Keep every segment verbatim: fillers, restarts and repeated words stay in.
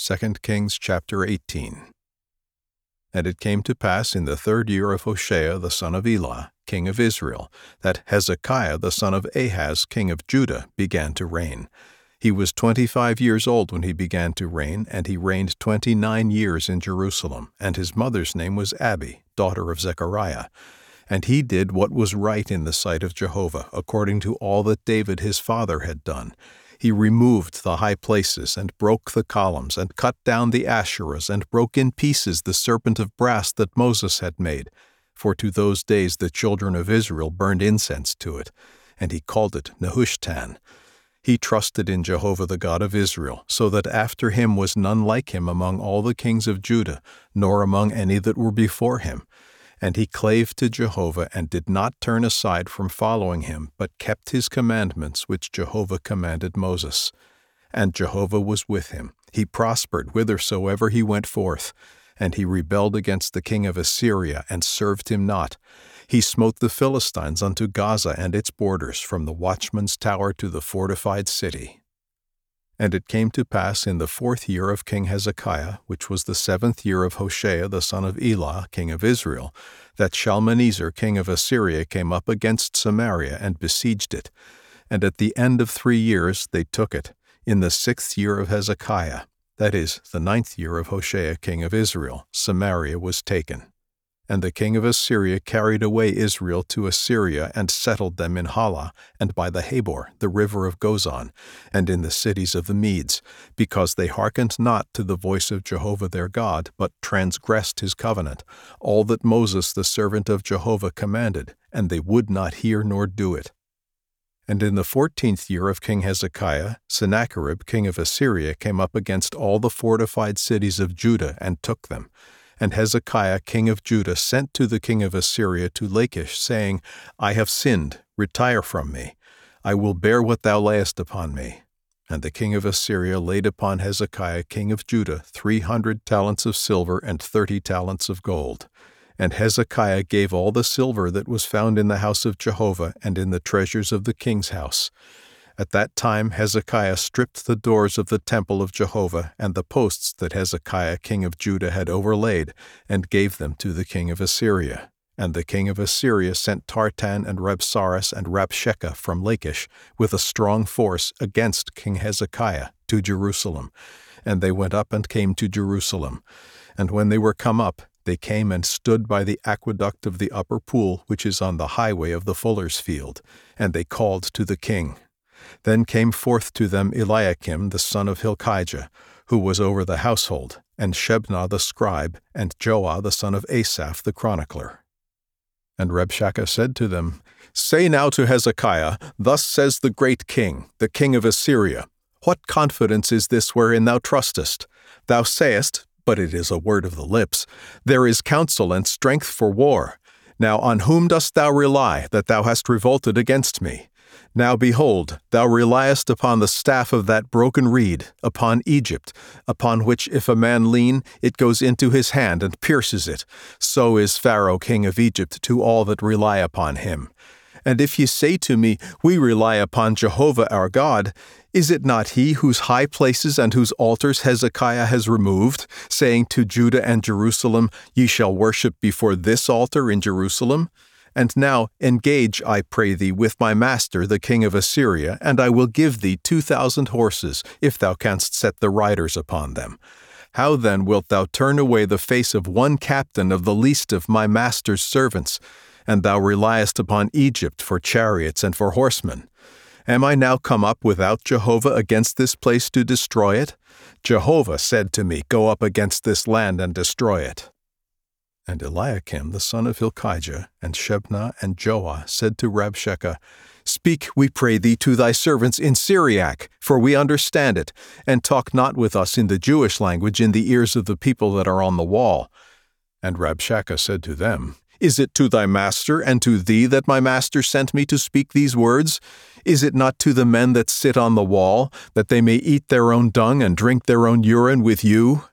Second Kings chapter eighteen. And it came to pass in the third year of Hoshea the son of Elah, king of Israel, that Hezekiah the son of Ahaz, king of Judah, began to reign. He was twenty-five years old when he began to reign, and he reigned twenty-nine years in Jerusalem, and his mother's name was Abi, daughter of Zechariah. And he did what was right in the sight of Jehovah, according to all that David his father had done. He removed the high places, and broke the columns, and cut down the Asherahs, and broke in pieces the serpent of brass that Moses had made. For to those days the children of Israel burned incense to it, and he called it Nehushtan. He trusted in Jehovah the God of Israel, so that after him was none like him among all the kings of Judah, nor among any that were before him. And he clave to Jehovah, and did not turn aside from following him, but kept his commandments which Jehovah commanded Moses. And Jehovah was with him. He prospered whithersoever he went forth. And he rebelled against the king of Assyria, and served him not. He smote the Philistines unto Gaza and its borders, from the watchman's tower to the fortified city. And it came to pass in the fourth year of King Hezekiah, which was the seventh year of Hoshea the son of Elah, king of Israel, that Shalmaneser king of Assyria came up against Samaria and besieged it. And at the end of three years they took it, in the sixth year of Hezekiah, that is, the ninth year of Hoshea king of Israel, Samaria was taken. And the king of Assyria carried away Israel to Assyria, and settled them in Halah, and by the Habor, the river of Gozan, and in the cities of the Medes, because they hearkened not to the voice of Jehovah their God, but transgressed his covenant, all that Moses the servant of Jehovah commanded, and they would not hear nor do it. And in the fourteenth year of King Hezekiah, Sennacherib king of Assyria came up against all the fortified cities of Judah, and took them. And Hezekiah king of Judah sent to the king of Assyria to Lachish, saying, I have sinned, retire from me. I will bear what thou layest upon me. And the king of Assyria laid upon Hezekiah king of Judah three hundred talents of silver and thirty talents of gold. And Hezekiah gave all the silver that was found in the house of Jehovah and in the treasures of the king's house. At that time Hezekiah stripped the doors of the temple of Jehovah and the posts that Hezekiah king of Judah had overlaid, and gave them to the king of Assyria. And the king of Assyria sent Tartan and Rabsaris and Rabshakeh from Lachish with a strong force against King Hezekiah to Jerusalem. And they went up and came to Jerusalem. And when they were come up, they came and stood by the aqueduct of the upper pool, which is on the highway of the fuller's field. And they called to the king. Then came forth to them Eliakim the son of Hilkiah, who was over the household, and Shebna the scribe, and Joah the son of Asaph the chronicler. And Rabshakeh said to them, Say now to Hezekiah, Thus says the great king, the king of Assyria, What confidence is this wherein thou trustest? Thou sayest, but it is a word of the lips, There is counsel and strength for war. Now on whom dost thou rely, that thou hast revolted against me? Now behold, thou reliest upon the staff of that broken reed, upon Egypt, upon which if a man lean, it goes into his hand and pierces it. So is Pharaoh king of Egypt to all that rely upon him. And if ye say to me, We rely upon Jehovah our God, is it not he whose high places and whose altars Hezekiah has removed, saying to Judah and Jerusalem, Ye shall worship before this altar in Jerusalem? And now engage, I pray thee, with my master the king of Assyria, and I will give thee two thousand horses, if thou canst set the riders upon them. How then wilt thou turn away the face of one captain of the least of my master's servants? And thou reliest upon Egypt for chariots and for horsemen. Am I now come up without Jehovah against this place to destroy it? Jehovah said to me, Go up against this land and destroy it. And Eliakim the son of Hilkiah, and Shebna and Joah said to Rabshakeh, Speak, we pray thee, to thy servants in Syriac, for we understand it, and talk not with us in the Jewish language in the ears of the people that are on the wall. And Rabshakeh said to them, Is it to thy master and to thee that my master sent me to speak these words? Is it not to the men that sit on the wall, that they may eat their own dung and drink their own urine with you?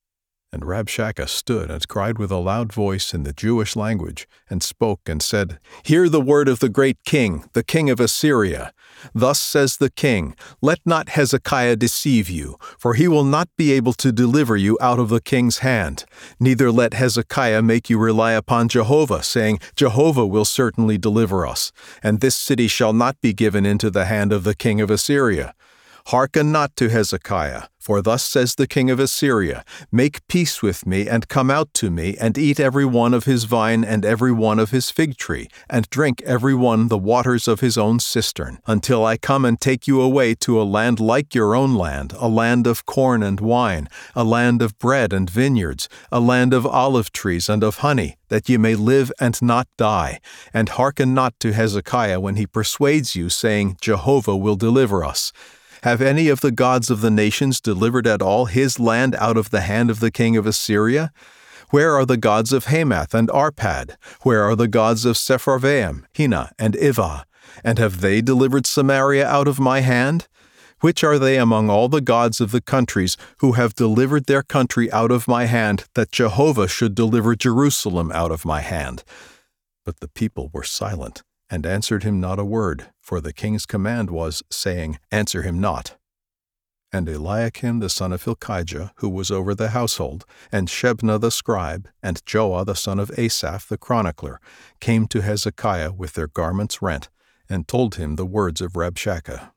And Rabshakeh stood and cried with a loud voice in the Jewish language, and spoke and said, Hear the word of the great king, the king of Assyria. Thus says the king, let not Hezekiah deceive you, for he will not be able to deliver you out of the king's hand. Neither let Hezekiah make you rely upon Jehovah, saying, Jehovah will certainly deliver us, and this city shall not be given into the hand of the king of Assyria. Hearken not to Hezekiah, for thus says the king of Assyria, Make peace with me, and come out to me, and eat every one of his vine and every one of his fig tree, and drink every one the waters of his own cistern, until I come and take you away to a land like your own land, a land of corn and wine, a land of bread and vineyards, a land of olive trees and of honey, that ye may live and not die. And hearken not to Hezekiah when he persuades you, saying, Jehovah will deliver us. Have any of the gods of the nations delivered at all his land out of the hand of the king of Assyria? Where are the gods of Hamath and Arpad? Where are the gods of Sepharvaim, Hena, and Ivah? And have they delivered Samaria out of my hand? Which are they among all the gods of the countries who have delivered their country out of my hand, that Jehovah should deliver Jerusalem out of my hand? But the people were silent, and answered him not a word, for the king's command was, saying, Answer him not. And Eliakim the son of Hilkiah, who was over the household, and Shebna the scribe, and Joah the son of Asaph the chronicler, came to Hezekiah with their garments rent, and told him the words of Rabshakeh.